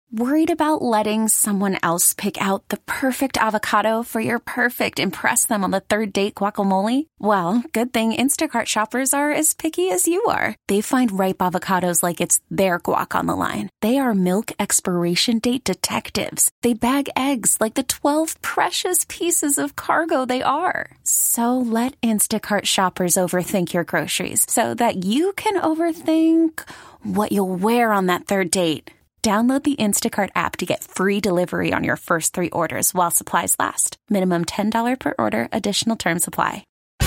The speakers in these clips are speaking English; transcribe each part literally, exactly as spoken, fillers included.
Worried about letting someone else pick out the perfect avocado for your perfect impress them on the third date guacamole? Well, good thing Instacart shoppers are as picky as you are. They find ripe avocados like it's their guac on the line. They are milk expiration date detectives. They bag eggs like the twelve precious pieces of cargo they are. So let Instacart shoppers overthink your groceries so that you can overthink what you'll wear on that third date. Download the Instacart app to get free delivery on your first three orders while supplies last. Minimum ten dollars per order. Additional terms apply.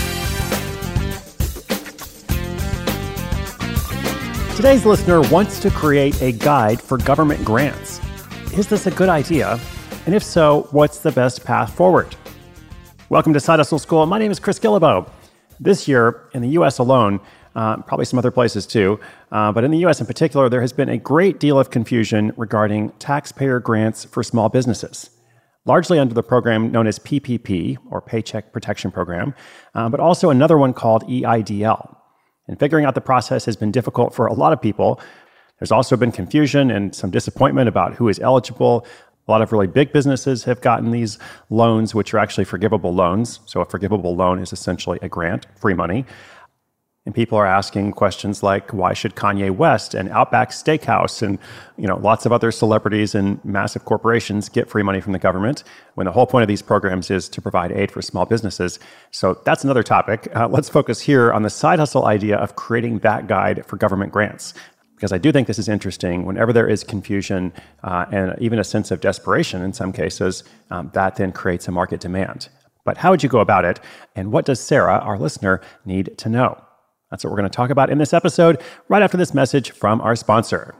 Today's listener wants to create a guide for government grants. Is this a good idea? And if so, what's the best path forward? Welcome to Side Hustle School. My name is Chris Guillebeau. This year, in the U S alone, Uh, probably some other places too, uh, but in the U S in particular, there has been a great deal of confusion regarding taxpayer grants for small businesses, largely under the program known as P P P, or Paycheck Protection Program, uh, but also another one called E I D L. And figuring out the process has been difficult for a lot of people. There's also been confusion and some disappointment about who is eligible. A lot of really big businesses have gotten these loans, which are actually forgivable loans. So a forgivable loan is essentially a grant, free money. And people are asking questions like, why should Kanye West and Outback Steakhouse and, you know, lots of other celebrities and massive corporations get free money from the government when the whole point of these programs is to provide aid for small businesses? So that's another topic. Uh, let's focus here on the side hustle idea of creating that guide for government grants, because I do think this is interesting. Whenever there is confusion uh, and even a sense of desperation in some cases, um, that then creates a market demand. But how would you go about it? And what does Sarah, our listener, need to know? That's what we're going to talk about in this episode, right after this message from our sponsor.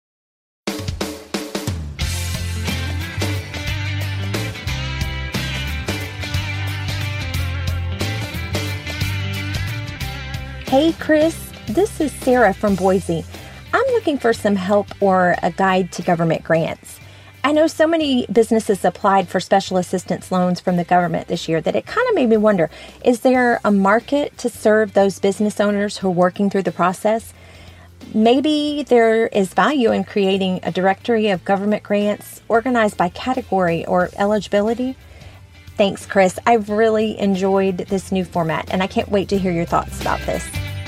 Hey, Chris. This is Sarah from Boise. I'm looking for some help or a guide to government grants. I know so many businesses applied for special assistance loans from the government this year that it kind of made me wonder, is there a market to serve those business owners who are working through the process? Maybe there is value in creating a directory of government grants organized by category or eligibility. Thanks, Chris. I've really enjoyed this new format, and I can't wait to hear your thoughts about this.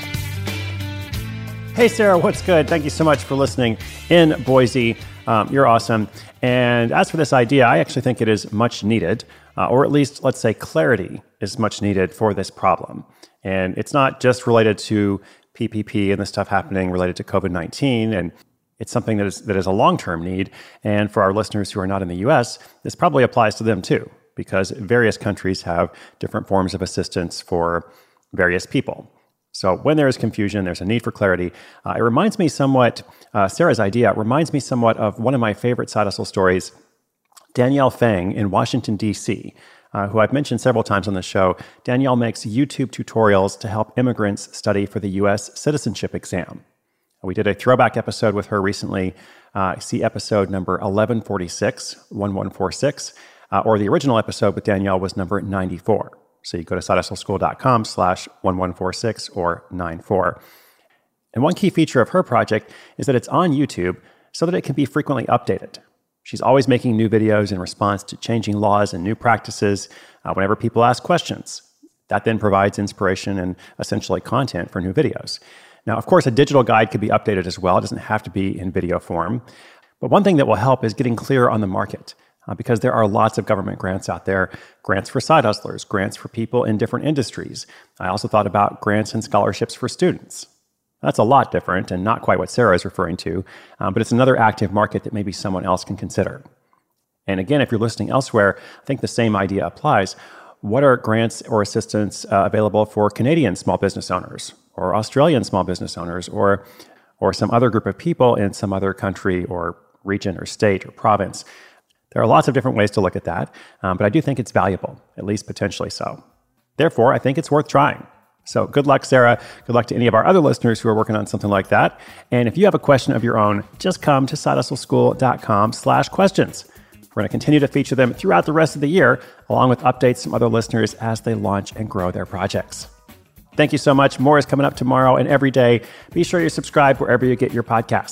Hey, Sarah, what's good? Thank you so much for listening in Boise. Um, you're awesome. And as for this idea, I actually think it is much needed, uh, or at least, let's say, clarity is much needed for this problem. And it's not just related to P P P and the stuff happening related to covid nineteen, and it's something that is that is a long-term need. And for our listeners who are not in the U S, this probably applies to them too, because various countries have different forms of assistance for various people. So when there is confusion, there's a need for clarity. Uh, it reminds me somewhat, uh, Sarah's idea reminds me somewhat of one of my favorite side hustle stories, Danielle Fang in Washington, D C, uh, who I've mentioned several times on the show. Danielle makes YouTube tutorials to help immigrants study for the U S citizenship exam. We did a throwback episode with her recently. Uh, see episode number eleven forty-six, eleven forty-six, uh, or the original episode with Danielle was number ninety-four. So you go to sidehustleschool.com slash 1146 or ninety-four. And one key feature of her project is that it's on YouTube so that it can be frequently updated. She's always making new videos in response to changing laws and new practices uh, whenever people ask questions. That then provides inspiration and essentially content for new videos. Now, of course, a digital guide could be updated as well. It doesn't have to be in video form. But one thing that will help is getting clear on the market. Uh, because there are lots of government grants out there, grants for side hustlers, grants for people in different industries. I also thought about grants and scholarships for students. That's a lot different and not quite what Sarah is referring to, um, but it's another active market that maybe someone else can consider. And again, if you're listening elsewhere, I think the same idea applies. What are grants or assistance uh, available for Canadian small business owners or Australian small business owners or, or some other group of people in some other country or region or state or province? There are lots of different ways to look at that, um, but I do think it's valuable, at least potentially so. Therefore, I think it's worth trying. So good luck, Sarah. Good luck to any of our other listeners who are working on something like that. And if you have a question of your own, just come to sidehustleschool.com slash questions. We're going to continue to feature them throughout the rest of the year, along with updates from other listeners as they launch and grow their projects. Thank you so much. More is coming up tomorrow and every day. Be sure you subscribe wherever you get your podcasts.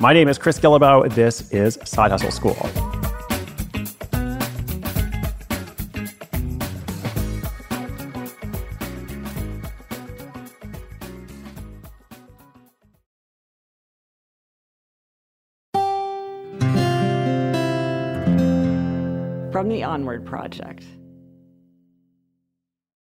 My name is Chris Guillebeau. This is Side Hustle School. From the Onward Project.